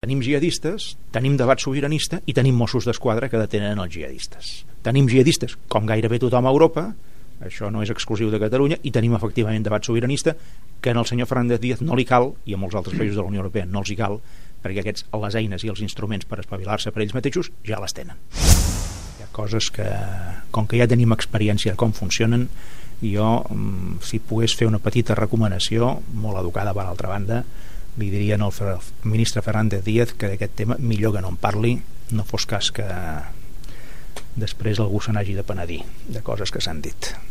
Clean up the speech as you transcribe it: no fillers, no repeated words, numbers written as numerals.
Tenim jihadistes, tenim debat sobiranista i tenim Mossos d'Esquadra que detenen els jihadistes. Tenim jihadistes, com gairebé tothom a Europa, això no és exclusiu de Catalunya, i tenim efectivament debat sobiranista que en el senyor Fernández Díaz no li cal, i a molts altres països de la Unió Europea no els hi cal, perquè aquests, les eines i els instruments per espavilar-se per ells mateixos ja les tenen. Hi ha coses que, com que ja tenim experiència de com funcionen, jo, si pogués fer una petita recomanació, molt educada per altra banda, li diria al ministre Fernández Díaz que d'aquest tema millor que no en parli, no fos cas que després algú se n'hagi de penedir de coses que s'han dit.